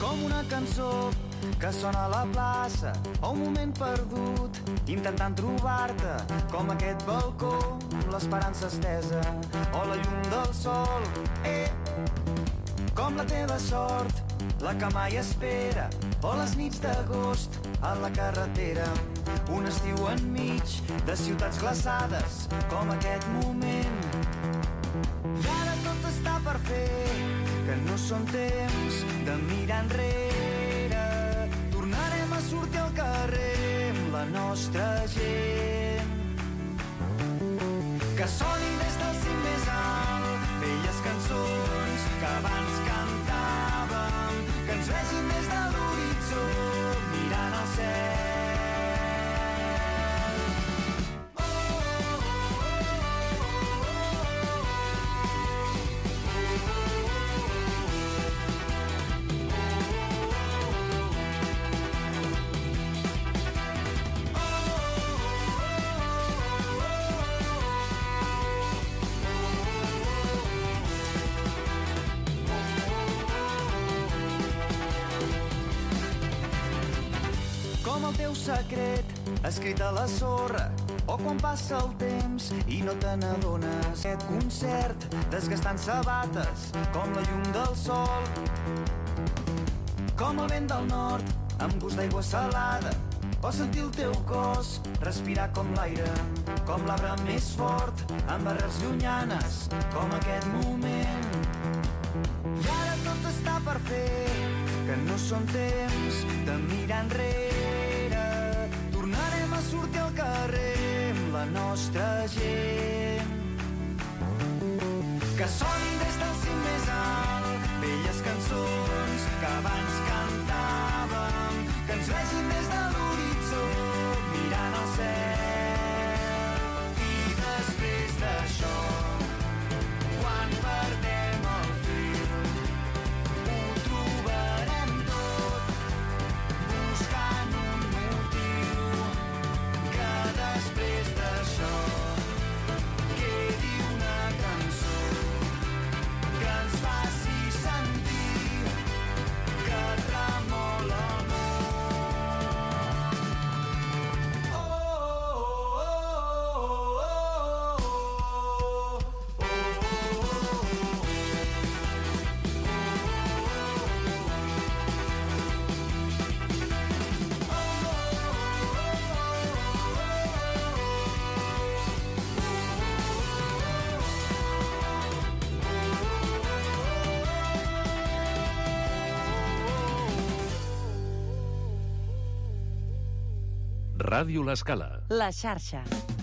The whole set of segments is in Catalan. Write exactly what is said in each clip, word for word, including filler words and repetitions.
com una cançó que sona a la plaça, o un moment perdut intentant trobar-te, com aquest balcó, l'esperança estesa, o la llum del sol, eh, com la teva sort, la que mai espera, o les nits d'agost a la carretera, un estiu enmig de ciutats glaçades, com aquest moment. I ara tot està per fer, que no són temps de mirar enrere. Tornarem a sortir al carrer amb la nostra gent. Que soni des del cim més alt velles cançons que abans cantàvem, que ens vegin des de l'horitzó mirant al cel. Com el teu secret escrit a la sorra, o quan passa el temps i no te n'adones. Aquest concert desgastant sabates, com la llum del sol, com el vent del nord amb gust d'aigua salada, o sentir el teu cos respirar com l'aire, com l'arbre més fort amb arrels llunyanes, com aquest moment. I ara tot està per fer, que no són temps de mirar enrere. Tornarem a sortir al carrer amb la nostra gent. Que sonin des del cim més alt velles cançons que abans cantàvem, que ens vegin des de l'horitzó mirant al cel. I després d'això, quan perdem el fil, ho trobarem tot buscant un motiu, que després d'això quedi una cançó que ens faci sentir que tremola el món. Oh, oh, oh, oh, oh, oh, Ràdio L'Escala. La xarxa.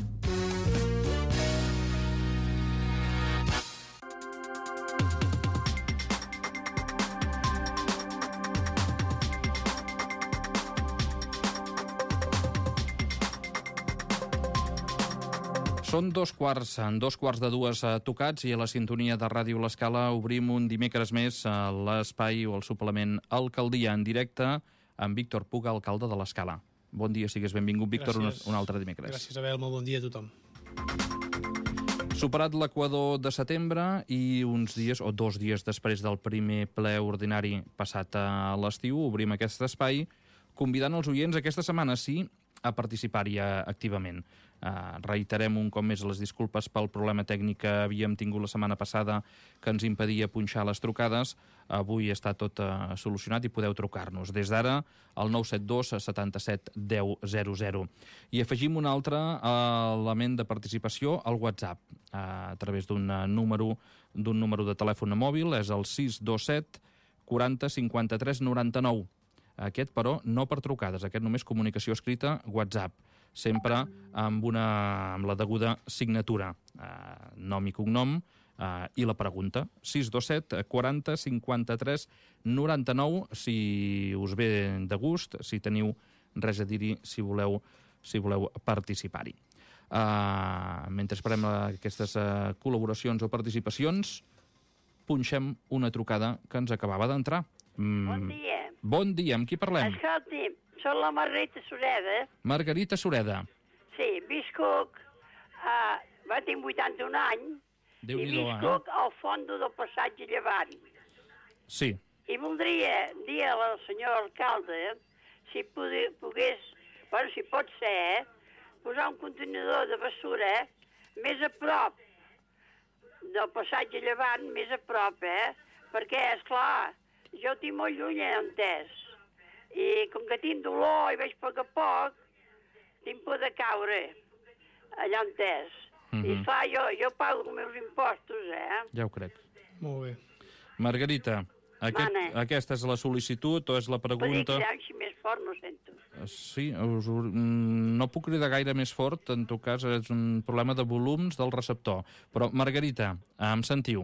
Són dos quarts, en dos quarts de dues eh, tocats, i a la sintonia de Ràdio L'Escala obrim un dimecres més a l'espai o el suplement Alcaldia en directe amb Víctor Puga, alcalde de l'Escala. Bon dia, sigues benvingut, Víctor, un, un altre dimecres. Gràcies, Abel, molt bon dia a tothom. Superat l'equador de setembre i uns dies o dos dies després del primer ple ordinari passat a l'estiu, obrim aquest espai convidant els oients aquesta setmana, sí, a participar-hi activament. Uh, reiterem un cop més les disculpes pel problema tècnic que havíem tingut la setmana passada que ens impedia punxar les trucades. Avui està tot uh, solucionat i podeu trucar-nos. Des d'ara, al nou set dos setanta-set deu zero zero. I afegim un altre uh, element de participació al WhatsApp, uh, a través d'un uh, número d'un número de telèfon mòbil, és el sis dos set quaranta cinquanta-tres noranta-nou. Aquest, però, no per trucades, aquest només comunicació escrita, WhatsApp, sempre amb, una, amb la deguda signatura, eh, nom i cognom, eh, i la pregunta. sis dos set quaranta cinquanta-tres noranta-nou, si us ve de gust, si teniu res a dir-hi, si voleu, si voleu participar-hi. Eh, mentre esperem aquestes eh, col·laboracions o participacions, punxem una trucada que ens acabava d'entrar. Mm, Bon dia. Bon dia, amb qui parlem? Escolti, soc la Margarita Sureda. Margarita Sureda. Sí, viscoc, uh, va tinc vuitanta-un anys, i Déu-n'hi-do, viscoc al fons del passatge Llevant. Sí. I voldria dir al senyor alcalde si podi, pogués, bueno, si pot ser, eh, posar un contenidor de bessura més a prop del passatge Llevant, més a prop, eh? Perquè, esclar, jo ho tinc molt lluny, he entès. I com que tinc dolor i veig a poc a poc, tinc por de caure allà entès. Mm -hmm. I, esclar, jo, jo pago els meus impostos, eh? Ja ho crec. Molt bé. Margarita, aquest, aquesta és la sol·licitud o és la pregunta? Podria cridar més fort, no sento. Sí, us, no puc cridar gaire més fort, en tot cas és un problema de volums del receptor. Però, Margarita, em sentiu?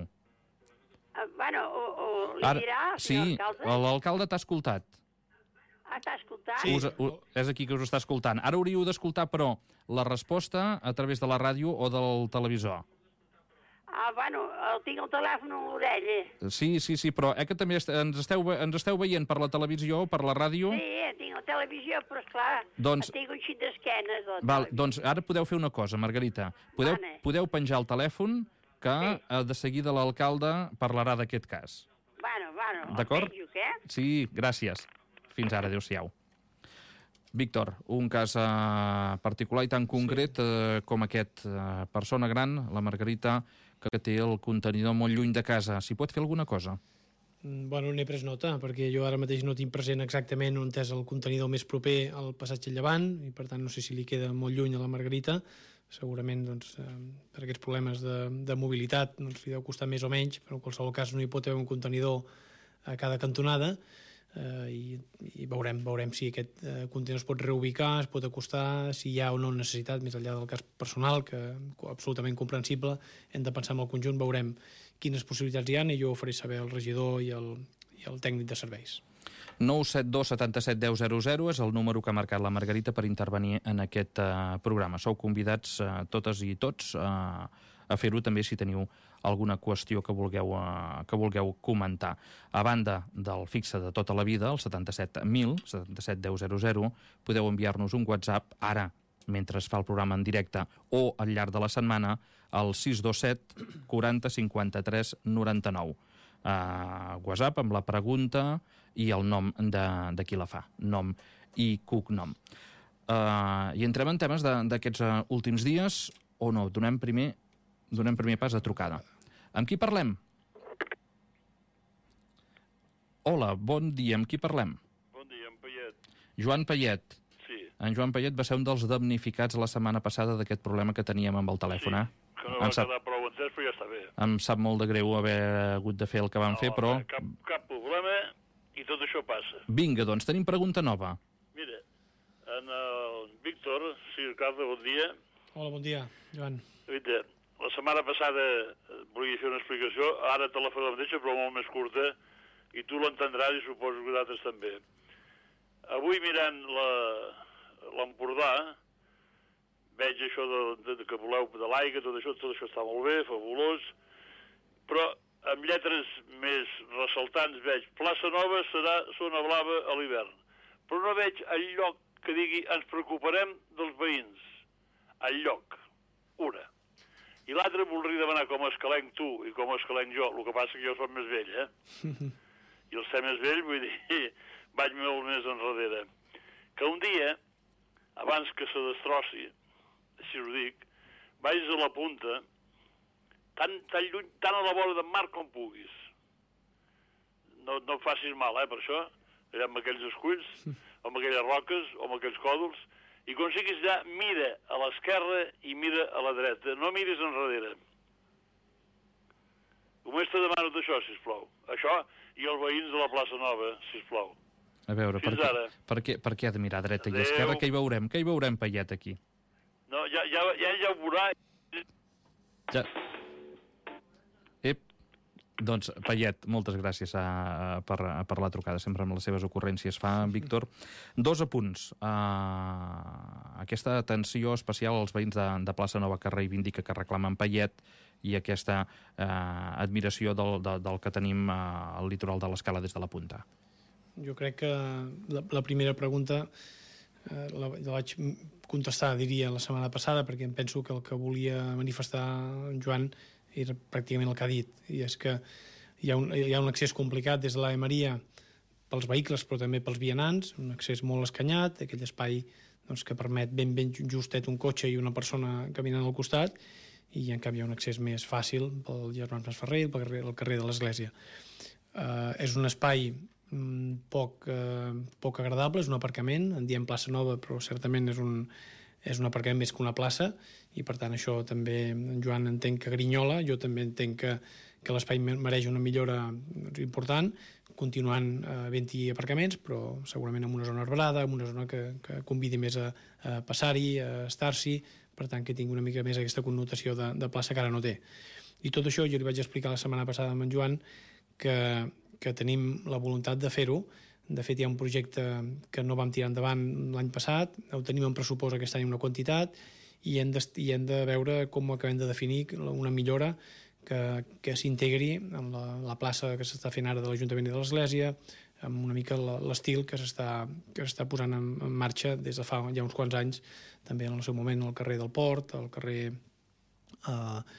Uh, bueno, o, o li Ara, dirà, sí, l'alcalde? l'alcalde t'ha escoltat. Ah, t'ha escoltat? Sí. Us, us, és aquí que us està escoltant. Ara hauríeu d'escoltar, però, la resposta a través de la ràdio o del televisor. Ah, bueno, el tinc al telèfon a l'orella. Sí, sí, sí, però eh que també est ens, esteu, ens esteu veient per la televisió o per la ràdio? Sí, tinc la televisió, però esclar, Doncs- tinc un xit d'esquenes. de la Val, televisió. doncs ara podeu fer una cosa, Margarita. Podeu, Vale. podeu penjar el telèfon que Sí. eh, de seguida l'alcalde parlarà d'aquest cas. Bueno, bueno, D'acord? el penjo, què? Sí, gràcies. Fins ara, adéu-siau. Víctor, un cas eh, particular i tan concret eh, com aquest. Eh, persona gran, la Margarita, que té el contenidor molt lluny de casa. S'hi pot fer alguna cosa? Mm, Bueno, n'he pres nota, perquè jo ara mateix no tinc present exactament on és el contenidor més proper al passatge Llevant, i per tant no sé si li queda molt lluny a la Margarita. Segurament, doncs, eh, per aquests problemes de, de mobilitat, doncs, li deu costar més o menys, però en qualsevol cas no hi pot haver un contenidor a cada cantonada, eh, i, i veurem, veurem si aquest eh, contenidor es pot reubicar, es pot acostar, si hi ha o no necessitat, més enllà del cas personal, que absolutament comprensible, hem de pensar en el conjunt, veurem quines possibilitats hi ha, i jo ho faré saber al regidor i al, i al tècnic de serveis. nou set dos setanta set deu zero zero és el número que ha marcat la Margarita per intervenir en aquest uh, programa. Sou convidats uh, totes i tots uh, a fer-ho també si teniu alguna qüestió que vulgueu, uh, que vulgueu comentar. A banda del fixe de tota la vida, el setanta-set mil, setanta-set deu zero zero, podeu enviar-nos un WhatsApp ara, mentre es fa el programa en directe, o al llarg de la setmana, al sis dos set quaranta cinquanta-tres noranta-nou. Uh, WhatsApp amb la pregunta i el nom de, de qui la fa, nom i cognom. Uh, I entrem en temes d'aquests uh, últims dies, o no, donem primer, donem primer pas de trucada. Amb qui parlem? Hola, bon dia, amb qui parlem? Bon dia, en Payet. Joan Payet. Sí. En Joan Payet va ser un dels damnificats la setmana passada d'aquest problema que teníem amb el telèfon, eh? Que no Em va sap, quedar prou entès, però ja està bé. em sap molt de greu haver hagut de fer el que vam fer, però... No, cap, cap problema, i tot això passa. Vinga, doncs, tenim pregunta nova. Mira, en el Víctor, sí, Ricardo, bon dia. Hola, bon dia, Joan. Mira, la setmana passada volia fer una explicació, ara te la faré la mateixa, però molt més curta, i tu l'entendràs i suposo que d'altres també. Avui, mirant l'Empordà, veig això de, de, de que voleu de l'aigua, tot això, tot això està molt bé, fabulós, però amb lletres més ressaltants veig Plaça Nova serà zona blava a l'hivern. Però no veig el lloc que digui ens preocuparem dels veïns. El lloc. Una. I l'altre voldria demanar com escalenc tu i com escalenc jo, el que passa que jo soc més vell, eh? I el ser més vell, vull dir, vaig molt més enrere. Que un dia, abans que se destrossi, així ho dic, vaig a la punta, tan, tan lluny, tan a la vora del mar com puguis. No, no et facis mal, eh, per això, allà amb aquells esculls, amb aquelles roques, o amb aquells còdols, i quan siguis allà, mira a l'esquerra i mira a la dreta, no miris enrere. Només te demano d'això, sisplau. Això i els veïns de la plaça Nova, sisplau. A veure, per Fins què, ara. per, què, per què ha de mirar a dreta Adéu. i esquerra? Què hi veurem? Què hi veurem, Payet, aquí? No, ja, ja, ja, ja ho veurà. Ja. Ep. Doncs, Payet, moltes gràcies a, a, per, a, per la trucada, sempre amb les seves ocurrències. Fa, Víctor, dos apunts. Uh, aquesta atenció especial als veïns de, de Plaça Nova que reivindica, que reclamen Payet, i aquesta uh, admiració del, de, del que tenim uh, al litoral de l'Escala des de la punta. Jo crec que la, la primera pregunta eh, la, la vaig contestar, diria, la setmana passada, perquè em penso que el que volia manifestar en Joan era pràcticament el que ha dit, i és que hi ha un, hi ha un accés complicat des de l'Ave Maria pels vehicles, però també pels vianants, un accés molt escanyat, aquell espai doncs, que permet ben ben justet un cotxe i una persona caminant al costat, i en canvi hi ha un accés més fàcil pel Germans Masferrer, pel carrer, el carrer de l'Església. Uh, és un espai um, poc, uh, poc agradable, és un aparcament, en diem plaça Nova, però certament és un, és un aparcament més que una plaça, i per tant això també en Joan entenc que grinyola, jo també entenc que, que l'espai mereix una millora doncs, important, continuant eh, havent-hi aparcaments, però segurament en una zona arbrada, en una zona que, que convidi més a, a passar-hi, a estar-s'hi, per tant que tingui una mica més aquesta connotació de, de plaça que ara no té. I tot això jo li vaig explicar la setmana passada amb en Joan que, que tenim la voluntat de fer-ho. De fet, hi ha un projecte que no vam tirar endavant l'any passat, ho tenim en pressupost aquest any una quantitat, i hem de, i hem de veure com acabem de definir una millora que, que s'integri en la, la plaça que s'està fent ara de l'Ajuntament i de l'Església, amb una mica l'estil que s'està que s'està posant en, en marxa des de fa ja uns quants anys, també en el seu moment al carrer del Port, al carrer, eh,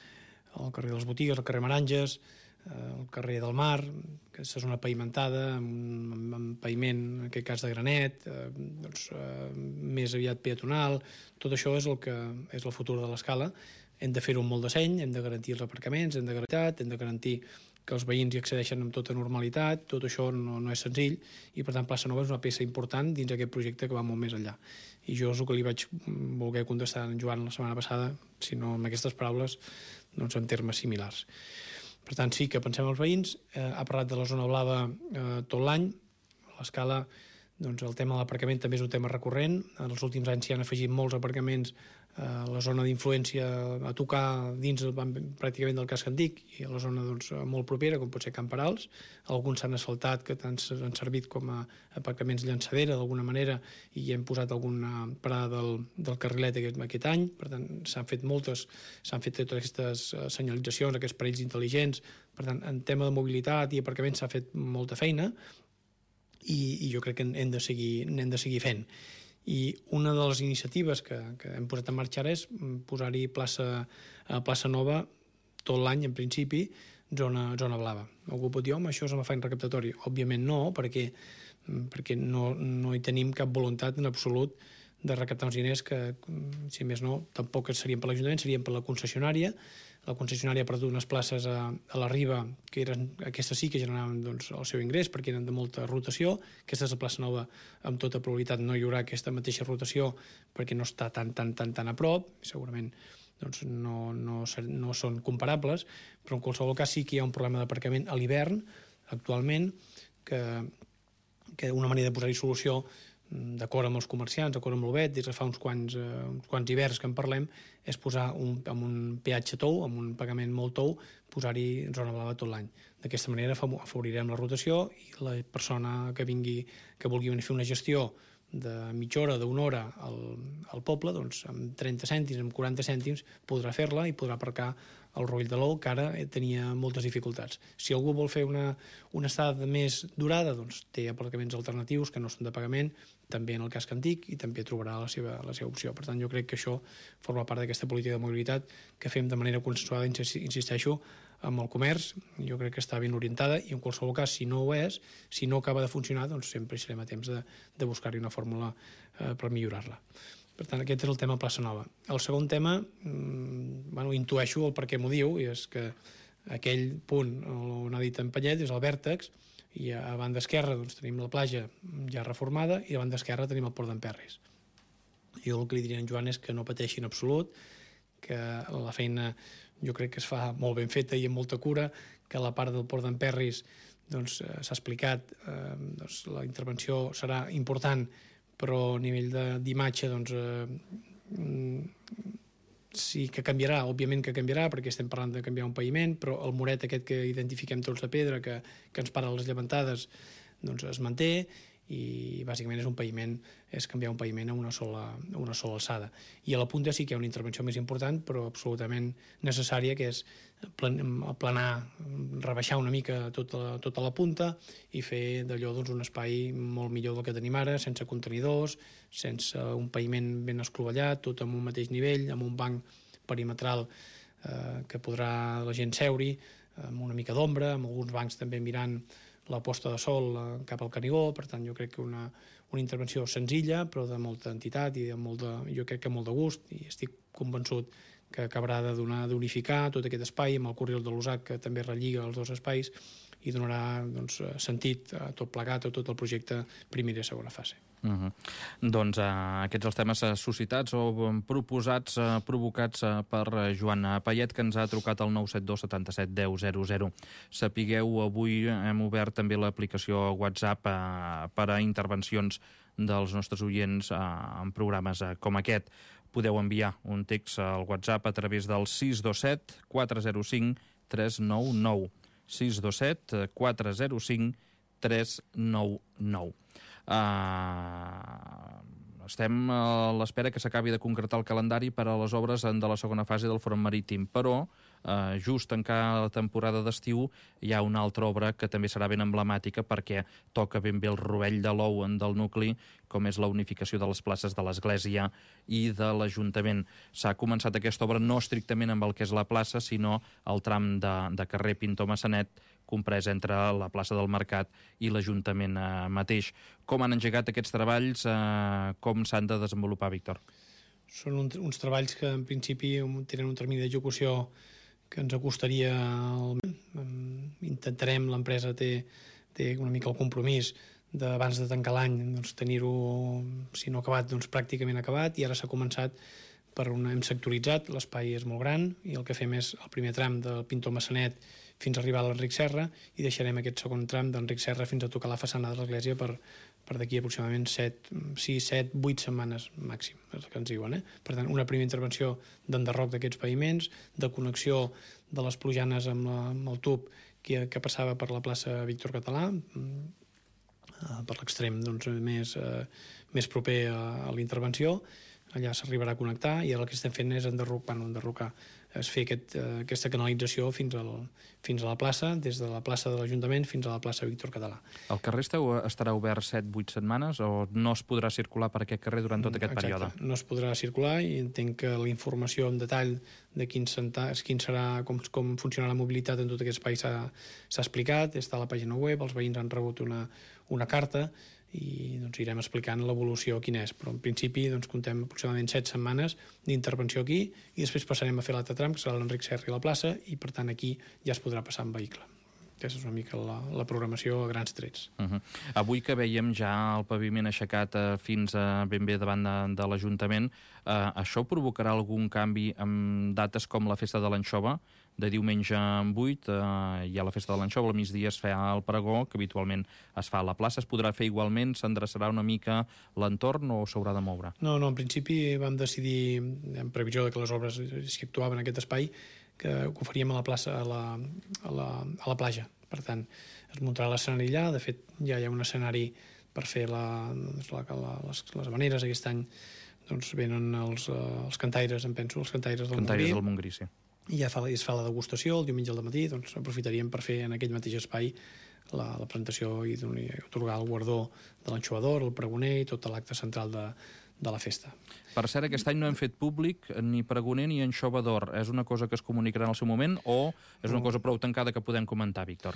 al carrer de les Botigues, al carrer Maranges, eh, al carrer del Mar, que és una pavimentada, amb, amb, amb paviment, en aquest cas de granet, eh, doncs, eh, més aviat peatonal. Tot això és el que és el futur de l'Escala. Hem de fer-ho amb molt de seny, hem de garantir els aparcaments, hem de garantir, hem de garantir que els veïns hi accedeixen amb tota normalitat. Tot això no, no és senzill, i per tant Plaça Nova és una peça important dins aquest projecte que va molt més enllà. I jo és el que li vaig voler contestar a en Joan la setmana passada, si no amb aquestes paraules, doncs en termes similars. Per tant, sí que pensem als veïns. Eh, ha parlat de la zona blava eh, tot l'any. A l'Escala, doncs, el tema de l'aparcament també és un tema recurrent. En els últims anys s'hi han afegit molts aparcaments a la zona d'influència a tocar dins pràcticament del casc antic i a la zona doncs, molt propera, com pot ser Camp Perals. Alguns s'han asfaltat, que han servit com a aparcaments llançadera d'alguna manera, i hem posat alguna parada del, del carrilet aquest, aquest any. Per tant, s'han fet moltes, s'han fet totes aquestes senyalitzacions, aquests perills intel·ligents. Per tant, en tema de mobilitat i aparcaments s'ha fet molta feina, i, i jo crec que hem de seguir, hem de seguir fent. I una de les iniciatives que, que hem posat en marxa ara és posar-hi plaça, plaça Nova tot l'any, en principi, zona, zona blava. Algú pot dir, home, això és un afany recaptatori. Òbviament no, perquè, perquè no, no hi tenim cap voluntat en absolut de recaptar uns diners que, si més no, tampoc serien per l'Ajuntament, serien per la concessionària. La concessionària ha perdut unes places a, a la Riba, que eren, aquestes sí que generaven doncs, el seu ingrés, perquè eren de molta rotació. Aquesta és la plaça Nova, amb tota probabilitat no hi haurà aquesta mateixa rotació, perquè no està tan, tan, tan, tan a prop, segurament doncs, no, no, no són comparables, però en qualsevol cas sí que hi ha un problema d'aparcament a l'hivern, actualment, que, que una manera de posar-hi solució, d'acord amb els comerciants, d'acord amb l'Obet, des de fa uns quants, eh, uns quants hiverns que en parlem, és posar un, amb un peatge tou, amb un pagament molt tou, posar-hi zona blava tot l'any. D'aquesta manera afavorirem la rotació, i la persona que vingui, que vulgui venir a fer una gestió de mitja hora, d'una hora al, al poble, doncs amb trenta cèntims, amb quaranta cèntims, podrà fer-la i podrà aparcar al Roll de l'Ou, que ara tenia moltes dificultats. Si algú vol fer una, una estada més durada, doncs té aparcaments alternatius que no són de pagament, també en el casc antic, i també trobarà la seva, la seva opció. Per tant, jo crec que això forma part d'aquesta política de mobilitat que fem de manera consensuada, insisteixo, amb el comerç. Jo crec que està ben orientada, i en qualsevol cas, si no ho és, si no acaba de funcionar, doncs sempre serem a temps de, de buscar-hi una fórmula eh, per millorar-la. Per tant, aquest és el tema Plaça Nova. El segon tema, mmm, bueno, intueixo el per què m'ho diu, i és que aquell punt on ha dit en Panyet és el vèrtex, i a banda esquerra doncs, tenim la platja ja reformada, i a banda esquerra tenim el Port d'Emperris. Jo el que li diria a en Joan és que no pateixi en absolut, que la feina jo crec que es fa molt ben feta i amb molta cura, que la part del Port d'Emperris doncs, s'ha explicat, eh, doncs, la intervenció serà important, però a nivell d'imatge doncs, eh, sí que canviarà, òbviament que canviarà, perquè estem parlant de canviar un paviment, però el muret aquest que identifiquem tots de pedra, que, que ens para les llevantades, doncs es manté, i bàsicament és un paviment, és canviar un paviment a una sola, a una sola alçada. I a la punta sí que hi ha una intervenció més important, però absolutament necessària, que és planar, rebaixar una mica tota, tota la punta i fer d'allò doncs, un espai molt millor del que tenim ara, sense contenidors, sense un paviment ben esclovellat, tot amb un mateix nivell, amb un banc perimetral eh, que podrà la gent seure-hi, amb una mica d'ombra, amb alguns bancs també mirant la posta de sol eh, cap al Canigó. Per tant, jo crec que una, una intervenció senzilla, però de molta entitat i de molt de, jo crec que molt de gust, i estic convençut que acabarà de donar d'unificar tot aquest espai amb el Corriols de l'Usac, que també relliga els dos espais i donarà doncs, sentit a tot plegat, a tot el projecte primera i segona fase. Uh -huh. Doncs uh, aquests els temes uh, suscitats o proposats, uh, provocats uh, per uh, Joan Payet, que ens ha trucat al nou set dos setanta-set deu zero zero. Sapigueu, avui hem obert també l'aplicació WhatsApp uh, per a intervencions dels nostres oients uh, en programes uh, com aquest. Podeu enviar un text al WhatsApp a través del sis dos set quatre zero cinc tres nou nou. sis dos set quatre zero cinc tres nou nou. Uh, estem a l'espera que s'acabi de concretar el calendari per a les obres de la segona fase del front marítim, però uh, just tancar la temporada d'estiu hi ha una altra obra que també serà ben emblemàtica perquè toca ben bé el rovell de l'ou del nucli, com és la unificació de les places de l'Església i de l'Ajuntament. S'ha començat aquesta obra no estrictament amb el que és la plaça, sinó el tram de, de carrer Pintor Massanet, comprès entre la plaça del Mercat i l'Ajuntament eh, mateix. Com han engegat aquests treballs? Eh, com s'han de desenvolupar, Víctor? Són un, uns treballs que, en principi, tenen un termini d'execució que ens acostaria... El... Intentarem, l'empresa té, té una mica el compromís d'abans de tancar l'any doncs, tenir-ho, si no acabat, doncs, pràcticament acabat, i ara s'ha començat per una... hem sectoritzat, l'espai és molt gran, i el que fem és el primer tram del Pintor Massanet fins a arribar a l'Enric Serra, i deixarem aquest segon tram d'Enric Serra fins a tocar la façana de l'església per, per d'aquí aproximadament set, sis, set, vuit setmanes màxim, és el que ens diuen. Eh? Per tant, una primera intervenció d'enderroc d'aquests paviments, de connexió de les plujanes amb, la, amb el tub que, que passava per la plaça Víctor Català, per l'extrem doncs, més, eh, més proper a, a la intervenció. Allà s'arribarà a connectar, i ara el que estem fent és enderrocar, bueno, enderrocar és fer aquest, uh, aquesta canalització fins, al, fins a la plaça, des de la plaça de l'Ajuntament fins a la plaça Víctor Català. El carrer esteu, estarà obert set vuit setmanes o no es podrà circular per aquest carrer durant tot aquest Exacte. període? No es podrà circular, i entenc que la informació en detall de quin, centars, quin serà, com, com funcionarà la mobilitat en tot aquest espai s'ha explicat, està a la pàgina web, els veïns han rebut una, una carta, i doncs, irem explicant l'evolució quina és, però en principi doncs, comptem aproximadament set setmanes d'intervenció aquí, i després passarem a fer l'altre tram, que serà l'Enric Serra i la plaça, i per tant aquí ja es podrà passar en vehicle. Aquesta és una mica la, la programació a grans trets. Uh -huh. Avui que veiem ja el paviment aixecat eh, fins a ben bé davant de, de l'Ajuntament, eh, això provocarà algun canvi amb dates com la Festa de l'Anxova? De diumenge en vuit eh, hi ha la Festa de l'Anxova, al migdia es fa el pregó, que habitualment es fa a la plaça. Es podrà fer igualment? S'endreçarà una mica l'entorn o s'haurà de moure? No, no, en principi vam decidir, en previsió de que les obres s'hi actuaven en aquest espai, que ho faríem a la plaça, a la, a la, a la platja. Per tant, es muntarà l'escenari allà. De fet, ja hi ha un escenari per fer la, la, la, les, les habaneres. Aquest any doncs, venen els, els cantaires, em penso, els cantaires del cantaires Montgrí. del Montgrí, sí. I ja fa, es fa la degustació el diumenge al matí, doncs aprofitaríem per fer en aquell mateix espai la, la presentació i, i otorgar el guardó de l'anxovador, el pregoner i tot l'acte central de, de la festa. Per cert, aquest any no hem fet públic ni pregoner ni anxovador. És una cosa que es comunicarà en el seu moment o és una no. cosa prou tancada que podem comentar, Víctor?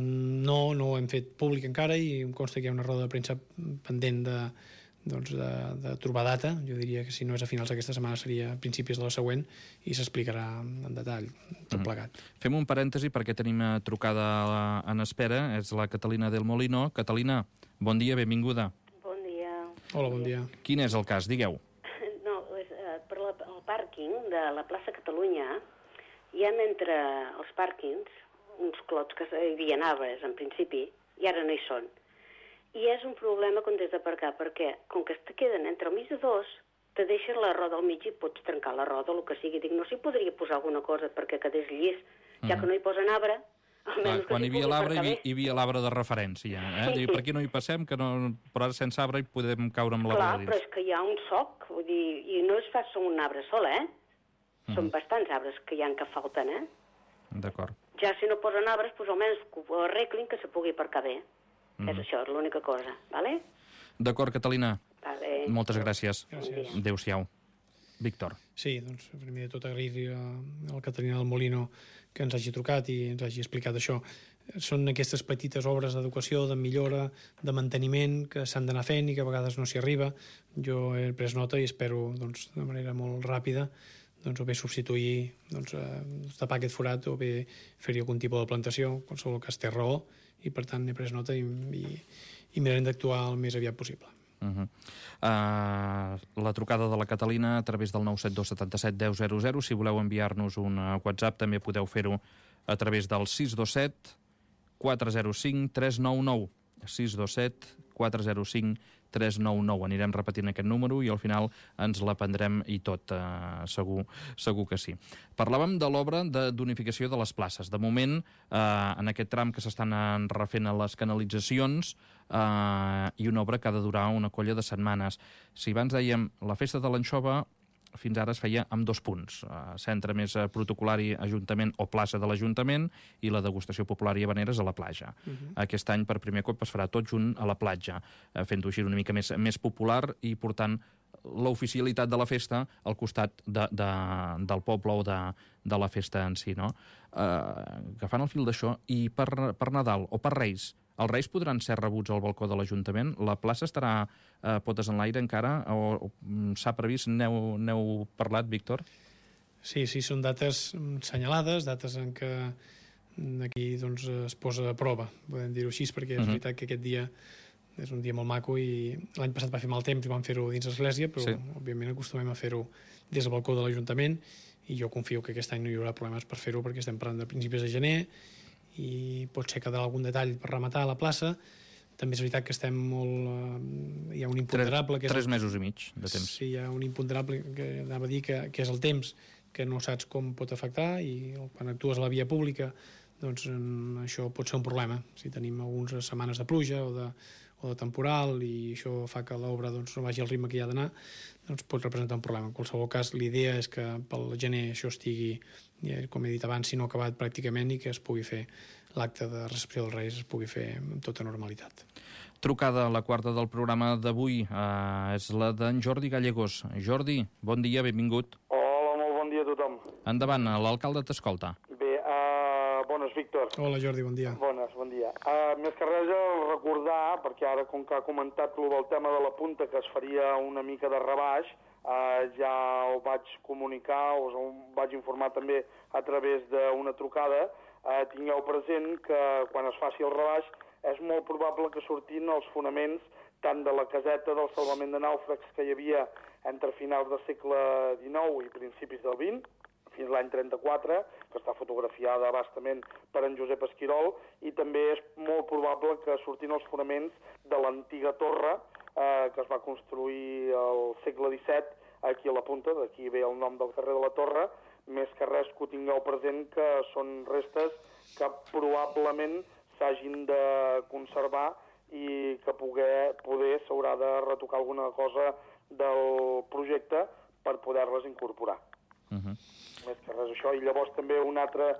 No, no ho hem fet públic encara, i em consta que hi ha una roda de premsa pendent de, doncs de, de trobar data. Jo diria que si no és a finals d'aquesta setmana seria a principis de la següent, i s'explicarà en detall tot plegat. Mm. Fem un parèntesi perquè tenim trucada en espera. És la Catalina del Molino. Catalina, bon dia, benvinguda. Bon dia. Hola, bon dia. Quin és el cas? Digueu. No, és, uh, per la, el pàrquing de la plaça Catalunya hi ha entre els pàrquings uns clots que hi havia arbres en principi i ara no hi són. I és un problema quan has d'aparcar, perquè com que te queden entre el mig de dos, te deixes la roda al mig i pots trencar la roda o el que sigui. Dic, no s'hi podria posar alguna cosa perquè quedés llis, ja que no hi posen arbre, almenys Clar, quan que hi havia l'arbre, hi, hi, hi havia l'arbre de referència. Eh? Dic, per aquí no hi passem, que no, però ara sense arbre hi podem caure amb la Clar, roda dins. però és que hi ha un soc, vull dir, i no es fa un arbre sol, eh? Mm. Són bastants arbres que hi ha que falten, eh? D'acord. Ja si no posen arbres, doncs almenys que ho arreglin que se pugui aparcar bé. Mm. És això, és l'única cosa, vale? D'acord, Catalina. Vale. Moltes gràcies. Gràcies. Adéu-siau. Víctor. Sí, doncs primer de tot agrair-li al Catalina del Molino que ens hagi trucat i ens hagi explicat això. Són aquestes petites obres d'educació, de millora, de manteniment que s'han d'anar fent i que a vegades no s'hi arriba. Jo he pres nota i espero doncs, de manera molt ràpida doncs, o bé substituir, doncs, eh, tapar aquest forat o bé fer-hi algun tipus de plantació. En qualsevol cas té raó i per tant he pres nota i, i, i mirarem d'actuar el més aviat possible. Uh -huh. uh, la trucada de la Catalina a través del nou set dos set set deu zero zero. Si voleu enviar-nos un WhatsApp també podeu fer-ho a través del sis dos set quatre zero cinc tres nou nou. sis dos set quatre zero cinc tres nou nou. Anirem repetint aquest número i al final ens l'aprendrem i tot, eh, segur, segur que sí. Parlàvem de l'obra de d'unificació de les places. De moment, eh, en aquest tram que s'estan refent a les canalitzacions, eh, i una obra que ha de durar una colla de setmanes. Si abans dèiem la festa de l'anxova, fins ara es feia amb dos punts. Uh, centre més uh, protocolari, Ajuntament o plaça de l'Ajuntament, i la degustació popular i habaneres a la platja. Uh -huh. Aquest any, per primer cop, es farà tot junt a la platja, uh, fent-ho així una mica més, més popular i portant l'oficialitat de la festa al costat de, de, del poble o de, de la festa en si, no? Uh, agafant el fil d'això, i per, per Nadal o per Reis, els Reis podran ser rebuts al balcó de l'Ajuntament? La plaça estarà eh, potes en l'aire encara? O, o s'ha previst? N'heu, n'heu parlat, Víctor? Sí, sí, són dates senyalades, dates en què aquí doncs, es posa a prova, podem dir-ho així, perquè és uh -huh. veritat que aquest dia és un dia molt maco i l'any passat va fer mal temps i vam fer-ho dins l'església, però sí. òbviament acostumem a fer-ho des del balcó de l'Ajuntament i jo confio que aquest any no hi haurà problemes per fer-ho perquè estem parlant de principis de gener i pot ser quedarà algun detall per rematar a la plaça. També és veritat que estem molt... Eh, hi ha un imponderable... Tres, que és tres el, mesos i mig de temps. Sí, hi ha un imponderable que anava a dir que, que és el temps, que no saps com pot afectar i quan actues a la via pública doncs en, això pot ser un problema. Si tenim algunes setmanes de pluja o de, o de temporal i això fa que l'obra doncs, no vagi al ritme que hi ha d'anar, doncs pot representar un problema. En qualsevol cas, l'idea és que pel gener això estigui, com he dit abans, si no acabat pràcticament, i que es pugui fer l'acte de recepció dels Reis es pugui fer amb tota normalitat. Trucada a la quarta del programa d'avui eh, és la d'en Jordi Gallegos. Jordi, bon dia, benvingut. Hola, molt bon dia a tothom. Endavant, l'alcalde t'escolta. Bé, uh, bones, Víctor. Hola, Jordi, bon dia. Bones, bon dia. Uh, més que res, recordar, perquè ara, com que ha comentat el del tema de la punta, que es faria una mica de rebaix, uh, ja ho vaig comunicar, us ho vaig informar també a través d'una trucada. Uh, tingueu present que quan es faci el rebaix és molt probable que sortin els fonaments tant de la caseta del salvament de nàufrags que hi havia entre finals del segle dinou i principis del vint, fins l'any trenta-quatre, que està fotografiada a bastament per en Josep Esquirol, i també és molt probable que sortin els fonaments de l'antiga torre eh, que es va construir al segle disset aquí a la punta, d'aquí ve el nom del carrer de la Torre. Més que res que ho tingueu present que són restes que probablement s'hagin de conservar i que poder, poder s'haurà de retocar alguna cosa del projecte per poder-les incorporar. Uh-huh. Més que res això. I llavors també un altre,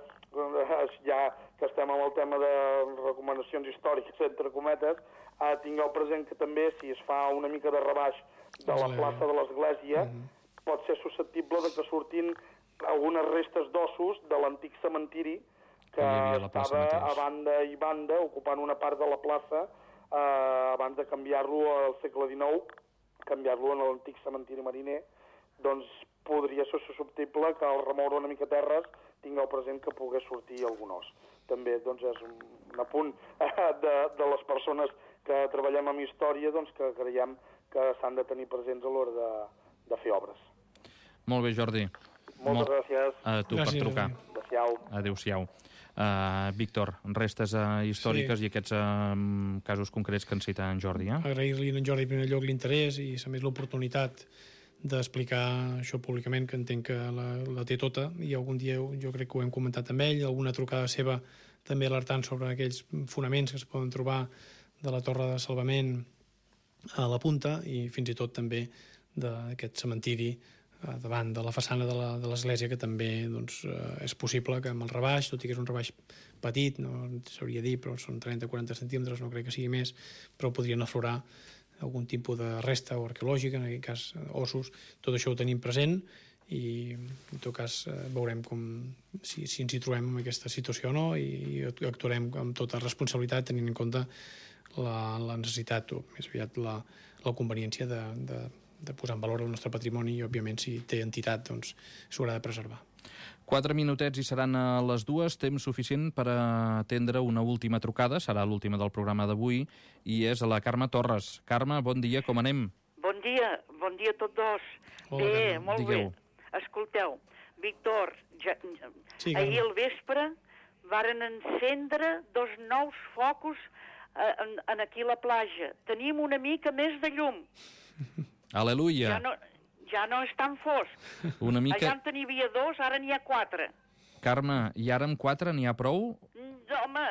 ja que estem amb el tema de recomanacions històriques, entre cometes, eh, tingueu present que també si es fa una mica de rebaix de la plaça de l'Església, uh-huh. pot ser susceptible de que surtin algunes restes d'ossos de l'antic cementiri que estava a banda i banda ocupant una part de la plaça eh, abans de canviar-lo al segle dinou, canviar-lo en l'antic cementiri mariner. Doncs podria ser susceptible que al remoure una mica terres tingueu present que pogués sortir algun os. També doncs, és un, un apunt de, de les persones que treballem amb història doncs, que creiem que s'han de tenir presents a l'hora de, de fer obres. Molt bé, Jordi. Moltes Molt... gràcies. A tu gràcies, per trucar. Adéu-siau. Adéu-siau. Uh, Víctor, restes uh, històriques sí. i aquests uh, casos concrets que en cita en Jordi. Eh? Agrair-li a en Jordi en primer lloc l'interès i a més l'oportunitat d'explicar això públicament, que entenc que la, la té tota, i algun dia jo crec que ho hem comentat amb ell, alguna trucada seva també alertant sobre aquells fonaments que es poden trobar de la torre de salvament a la punta i fins i tot també d'aquest cementiri davant de la façana de l'església, que també doncs, és possible que amb el rebaix, tot i que és un rebaix petit, no s'hauria dit, però són trenta a quaranta centímetres, no crec que sigui més, però podrien aflorar algun tipus de resta o arqueològica, en aquest cas ossos, tot això ho tenim present i en tot cas veurem com, si, si ens hi trobem en aquesta situació o no, i actuarem amb tota responsabilitat tenint en compte la, la necessitat o més aviat la, la conveniència de, de, de posar en valor el nostre patrimoni i òbviament si té entitat doncs s'ho haurà de preservar. Quatre minutets i seran a les dues, temps suficient per atendre una última trucada, serà l'última del programa d'avui, i és a la Carme Torres. Carme, bon dia, com anem? Bon dia, bon dia a tots dos. Hola, bé, Carme. molt Digueu. bé. Escolteu, Víctor, ja, Sí, ahir Carme. al vespre varen encendre dos nous focus eh, en, en aquí a la platja. Tenim una mica més de llum. Aleluia. Ja no, ja no és tan fosc. Una Allà mica... en n'hi havia dos, ara n'hi ha quatre. Carme, i ara amb quatre n'hi ha prou? Mm, Home,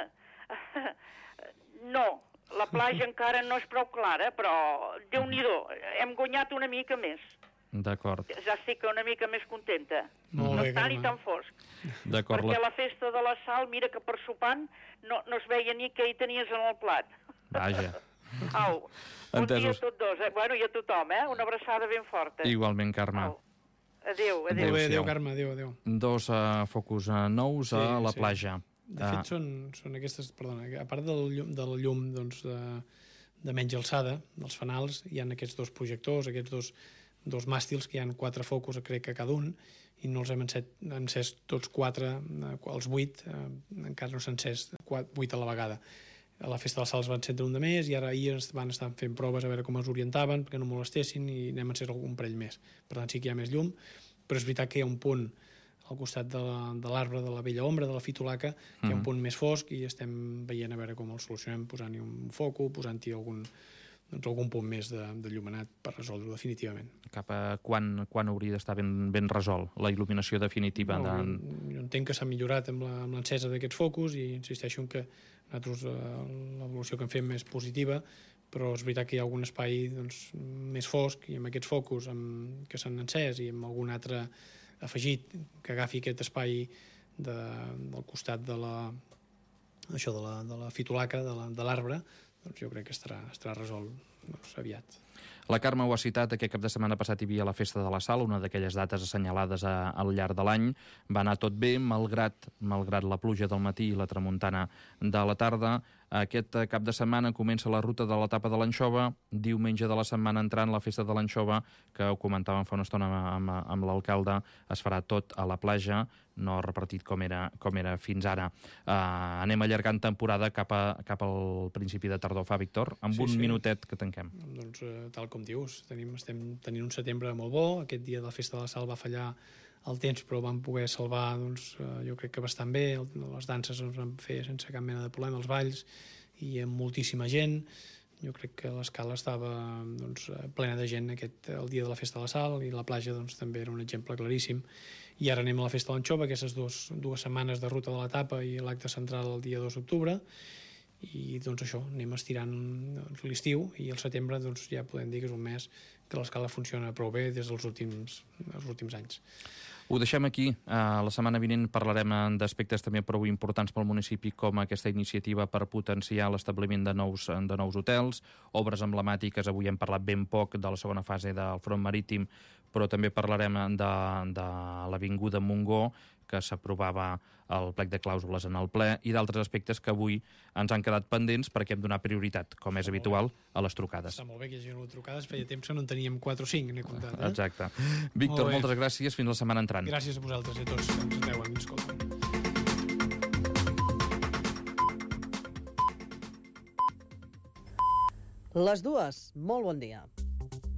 no, la platja encara no és prou clara, però Déu-n'hi-do, hem guanyat una mica més. D'acord, Ja estic una mica més contenta. Molt no bé, està ni Carme. tan fosc. d'acord. Perquè La... la festa de la Sal, mira que per sopant no, no es veia ni què hi tenies en el plat. Vaja. Au, bon dia a Entesos. tots dos, eh? Bueno, i a tothom, eh? Una abraçada ben forta. Igualment, Carme. Au. Adéu, Molt adéu. bé, Adéu-siau. adéu, Carme, adéu, adéu. Dos uh, focus uh, nous a Sí, la sí. platja. De Ah. fet, són, són aquestes, perdona, a part del llum, del llum doncs, de, de menys alçada, dels fanals, hi ha aquests dos projectors, aquests dos, dos màstils, que hi ha quatre focus, crec que cada un, i no els hem encès, encès tots quatre, eh, els vuit, eh, encara no s'han encès quatre, vuit a la vegada. A la festa dels Sals van encendre un de més i ara ahir ens van estar fent proves a veure com es orientaven, perquè no molestessin, i n'hem encès algun parell més. Per tant, sí que hi ha més llum, però és veritat que hi ha un punt al costat de la- de l'arbre de la vella ombra, de la fitolaca, que hi ha un punt més fosc i estem veient a veure com el solucionem, posant-hi un foco, posant-hi algun, doncs, algun punt més de, de llumenat per resoldre-ho definitivament. Cap a quan, quan hauria d'estar ben, ben resolt la il·luminació definitiva? No, de... jo, jo entenc que s'ha millorat amb la- amb l'encesa d'aquests focus i insisteixo en que nosaltres eh, l'evolució que en fem és positiva, però és veritat que hi ha algun espai doncs, més fosc i amb aquests focus amb, que s'han encès i amb algun altre afegit que agafi aquest espai de, del costat de la, això de la, de la fitolaca, de la- de l'arbre, doncs jo crec que estarà, estarà resolt doncs, aviat. La Carme ho ha citat, aquest cap de setmana passat hi havia la Festa de la Sal, una d'aquelles dates assenyalades a, al llarg de l'any. Va anar tot bé, malgrat, malgrat la pluja del matí i la tramuntana de la tarda. Aquest cap de setmana comença la ruta de l'etapa de l'anxova. Diumenge de la setmana entrant la Festa de l'anxova, que ho comentàvem fa una estona amb, amb, amb l'alcalde, es farà tot a la platja, no repartit com era, com era fins ara. Uh, anem allargant temporada cap, a, cap al principi de tardor. Fa, Víctor? Amb Sí, un sí. minutet que tanquem. Doncs eh, tal com dius, tenim, estem tenint un setembre molt bo, aquest dia de la Festa de la Sal va fallar el temps, però vam poder salvar, doncs, eh, jo crec que bastant bé, el, les danses ens van fer sense cap mena de problema, els balls, i amb moltíssima gent. Jo crec que l'escala estava doncs, plena de gent aquest, el dia de la Festa de la Sal, i la platja doncs, també era un exemple claríssim. I ara anem a la Festa de l'Anxova, aquestes dos, dues setmanes de ruta de l'etapa i l'acte central el dia dos d'octubre, i doncs això, anem estirant doncs, l'estiu, i el setembre doncs, ja podem dir que és un mes que l'escala funciona prou bé des dels últims, els últims anys. Ho deixem aquí. Uh, la setmana vinent parlarem d'aspectes també prou importants pel municipi, com aquesta iniciativa per potenciar l'establiment de nous, de nous hotels, obres emblemàtiques. Avui hem parlat ben poc de la segona fase del front marítim, però també parlarem de, de l'Avinguda Montgó, que s'aprovava el plec de clàusules en el ple, i d'altres aspectes que avui ens han quedat pendents perquè hem donat prioritat, com és habitual, a les trucades. Està molt bé que hi hagi hagut trucades, feia temps que no en teníem quatre o cinc, n'he comptat. Eh? Exacte. Víctor, Molt bé. moltes gràcies. Fins la setmana entrant. Gràcies a vosaltres i a tots que ens veuen i escolten. Les dues, molt bon dia.